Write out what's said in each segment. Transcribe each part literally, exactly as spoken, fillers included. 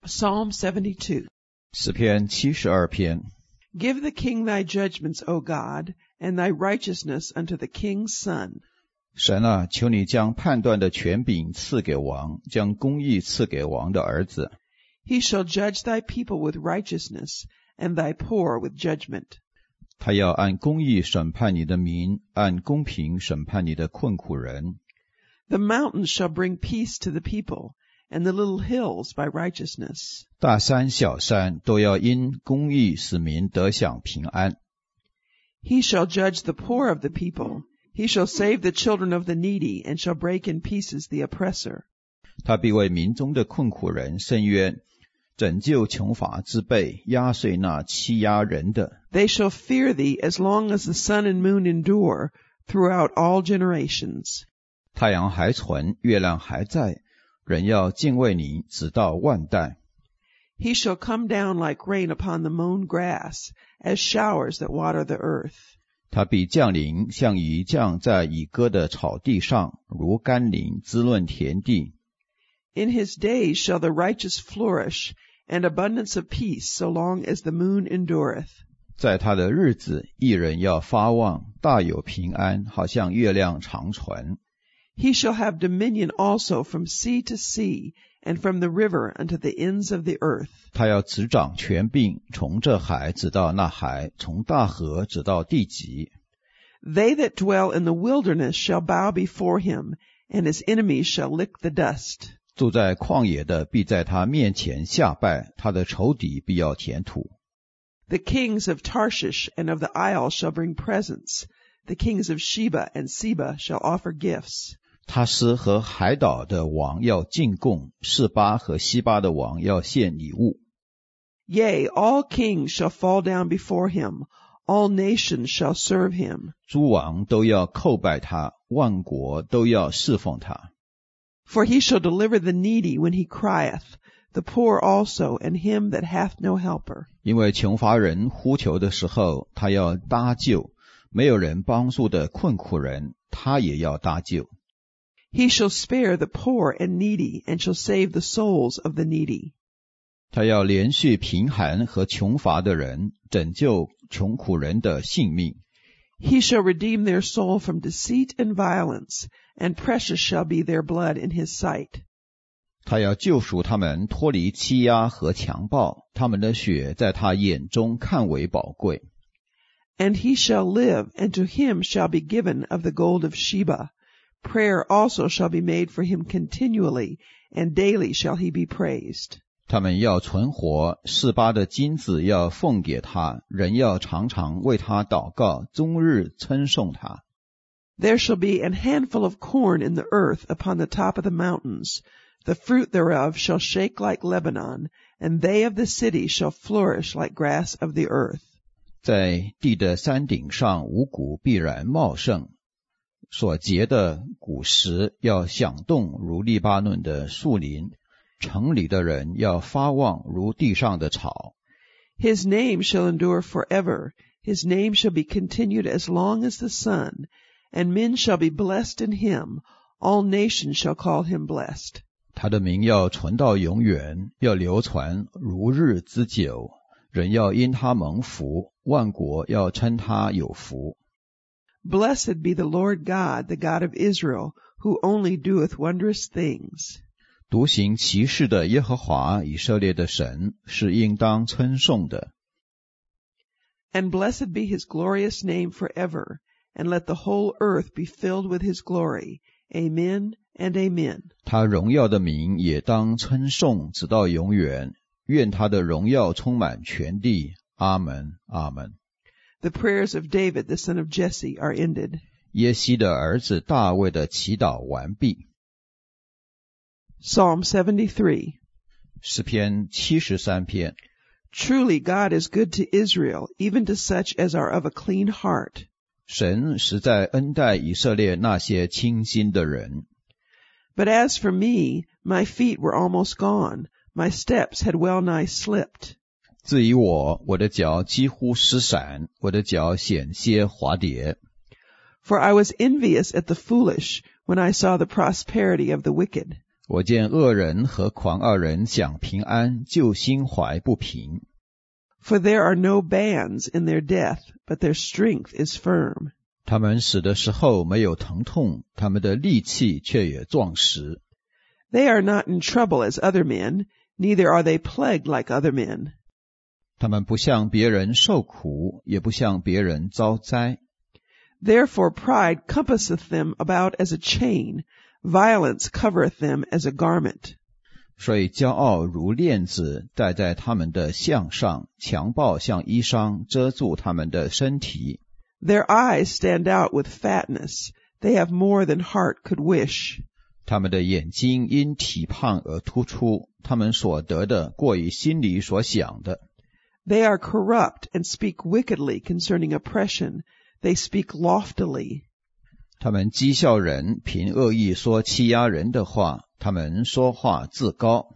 Psalm seventy-two. 诗篇七十二篇。 Give the king thy judgments, O God, and thy righteousness unto the king's son. 神啊，求你将判断的权柄赐给王，将公义赐给王的儿子。 He shall judge thy people with righteousness, and thy poor with judgment. 他要按公义审判你的民，按公平审判你的困苦人。 The mountains shall bring peace to the people, and the little hills by righteousness. 大山小山都要因公义使民得享平安。 He shall judge the poor of the people. He shall save the children of the needy, and shall break in pieces the oppressor. 他必为民中的困苦人伸冤，拯救穷乏之辈，压碎那欺压人的。 They shall fear thee as long as the sun and moon endure, throughout all generations. 太阳还存，月亮还在，人要敬畏你，直到万代。 He shall come down like rain upon the mown grass, as showers that water the earth. 他必降临，像雨降在已割的草地上，如甘霖滋润田地。 In his days shall the righteous flourish, and abundance of peace so long as the moon endureth. 在他的日子，义人要发旺，大有平安，好像月亮长存。 He shall have dominion also from sea to sea, and from the river unto the ends of the earth. 他要执掌权柄，从这海直到那海，从大河直到地极。 They that dwell in the wilderness shall bow before him, and his enemies shall lick the dust. 住在旷野的必在他面前下拜，他的仇敌必要填土。 The kings of Tarshish and of the isle shall bring presents. The kings of Sheba and Seba shall offer gifts. 他斯和海岛的王要进贡，示巴和西巴的王要献礼物。 Yea, all kings shall fall down before him. All nations shall serve him. 诸王都要叩拜他，万国都要侍奉他。 For he shall deliver the needy when he crieth, the poor also, and him that hath no helper. 因为穷乏人呼求的时候，他要搭救；没有人帮助的困苦人，他也要搭救。 He shall spare the poor and needy, and shall save the souls of the needy. 他要连续贫寒和穷乏的人，拯救穷苦人的性命。 He shall redeem their soul from deceit and violence, and precious shall be their blood in his sight. 他要救赎他们脱离欺压和强暴，他们的血在他眼中看为宝贵。 And he shall live, and to him shall be given of the gold of Sheba. Prayer also shall be made for him continually, and daily shall he be praised. 他们要存活，示巴的金子要奉给他，人要常常为他祷告，终日称颂他。 There shall be an handful of corn in the earth upon the top of the mountains. The fruit thereof shall shake like Lebanon, and they of the city shall flourish like grass of the earth. 在地的山顶上，五谷必然茂盛，所结的果实要响动如利巴嫩的树林，城里的人要发旺如地上的草。 His name shall endure forever. His name shall be continued as long as the sun, and men shall be blessed in him. All nations shall call him blessed. 他的名要存到永远，要流传如日之久。人要因他蒙福，万国要称他有福。 Blessed be the Lord God, the God of Israel, who only doeth wondrous things. 独行奇事的耶和华以色列的神是应当称颂的。 And blessed be his glorious name forever, and let the whole earth be filled with his glory. Amen and amen. 他荣耀的名也当称颂，直到永远。愿他的荣耀充满全地。阿门，阿门。 The prayers of David, the son of Jesse, are ended. 耶西的儿子大卫的祈祷完毕。 Psalm seventy-three. 诗篇七十三篇。 Truly God is good to Israel, even to such as are of a clean heart. 神实在恩待以色列那些清心的人。 But as for me, my feet were almost gone. My steps had well nigh slipped. 至于我，我的脚几乎失闪，我的脚险些滑跌。 For I was envious at the foolish when I saw the prosperity of the wicked. 我见恶人和狂傲人享平安，就心怀不平。 For there are no bands in their death, but their strength is firm. 他们死的时候没有疼痛，他们的力气却也壮实。 They are not in trouble as other men, neither are they plagued like other men. 他们不向别人受苦，也不向别人遭灾。 Therefore pride compasseth them about as a chain, violence covereth them as a garment. 所以骄傲如链子戴在他们的项上，强暴像衣裳遮住他们的身体。 Their eyes stand out with fatness. They have more than heart could wish. 他们的眼睛因体胖而突出，他们所得的过于心里所想的。 They are corrupt and speak wickedly concerning oppression. They speak loftily. 他们讥笑人，凭恶意说欺压人的话，他们说话自高。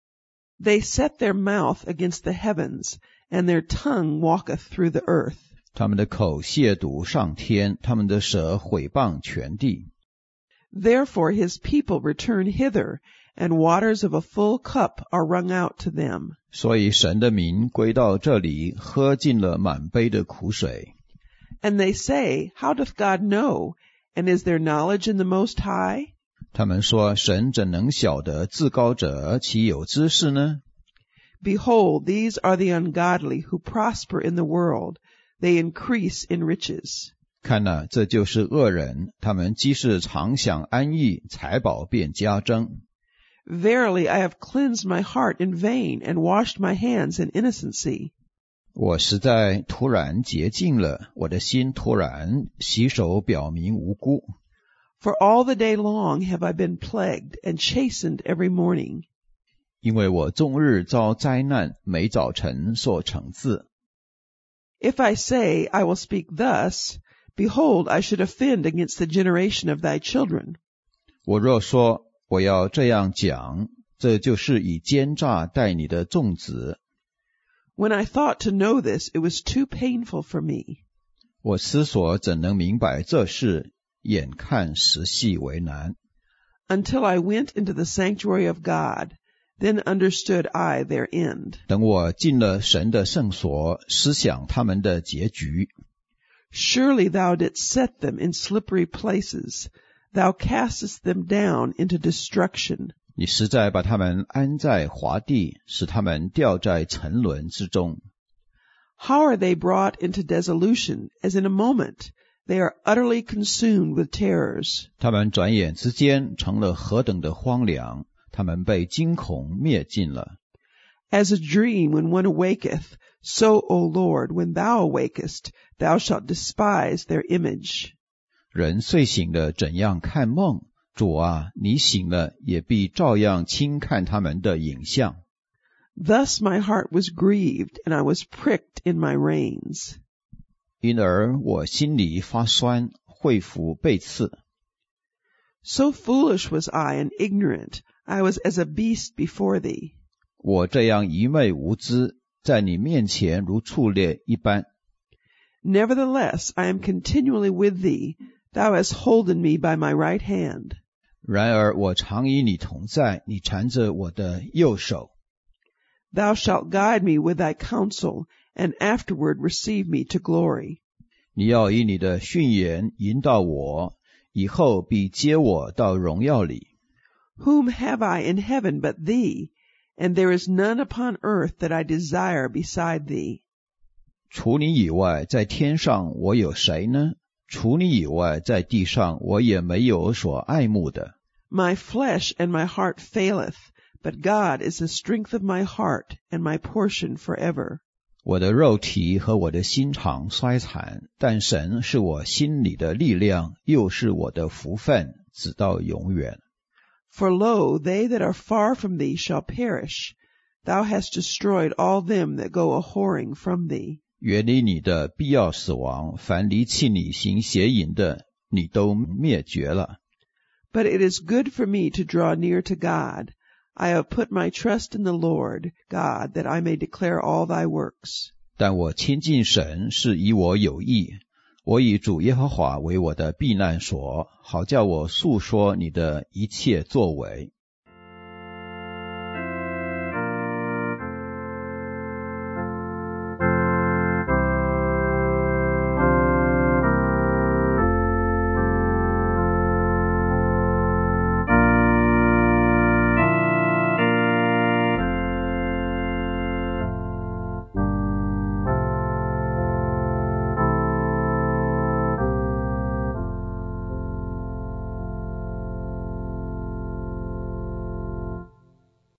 They set their mouth against the heavens, and their tongue walketh through the earth. 他们的口亵渎上天，他们的舌毁谤全地。 Therefore his people return hither, and waters of a full cup are wrung out to them. 所以神的民归到这里，喝尽了满杯的苦水。 And they say, How doth God know? And is there knowledge in the Most High? 他们说，神怎能晓得至高者岂有知识呢？ Behold, these are the ungodly who prosper in the world. They increase in riches. 看哪，这就是恶人，他们既是常享安逸，财宝便加增。 Verily, I have cleansed my heart in vain, and washed my hands in innocency. 我实在突然洁净了，我的心突然洗手，表明无辜。 For all the day long have I been plagued, and chastened every morning. 因为我终日遭灾难，每早晨受惩治。 If I say, I will speak thus, behold, I should offend against the generation of thy children. 我若说我要这样讲，这就是以奸诈待你的众子。 When I thought to know this, it was too painful for me. 我思索怎能明白这事，眼看实系为难。 Until I went into the sanctuary of God, then understood I their end. 等我进了神的圣所，思想他们的结局。 Surely thou didst set them in slippery places. Thou castest them down into destruction. 你实在把他们安在滑地，使他们掉在沉沦之中。 How are they brought into dissolution, as in a moment they are utterly consumed with terrors? 他们转眼之间成了何等的荒凉，他们被惊恐灭尽了。 As a dream when one awaketh, so, O Lord, when thou awakest, thou shalt despise their image. 人睡醒了怎样看梦？主啊，你醒了也必照样轻看他们的影像。 Thus my heart was grieved, and I was pricked in my reins. 因而我心里发酸，肺腑被刺。 So foolish was I and ignorant, I was as a beast before thee. 我这样愚昧无知，在你面前如畜猎一般。 Nevertheless, I am continually with thee. Thou hast holden me by my right hand. 然而我常与你同在，你缠着我的右手。 Thou shalt guide me with thy counsel, and afterward receive me to glory. 你要以你的训言引导我，以后必接我到荣耀里。 Whom have I in heaven but thee? And there is none upon earth that I desire beside thee. 除你以外，在天上我有谁呢？除你以外，在地上我也没有所爱慕的。 My flesh and my heart faileth, but God is the strength of my heart and my portion forever. 我的肉体和我的心肠衰残，但神是我心里的力量，又是我的福分，直到永远。 For lo, they that are far from thee shall perish. Thou hast destroyed all them that go a-whoring from thee. 远离你的必要死亡，凡离弃你行邪淫的，你都灭绝了。 But it is good for me to draw near to God. I have put my trust in the Lord God, that I may declare all thy works. 但我亲近神是以我有益，我以主耶和华为我的避难所，好叫我述说你的一切作为。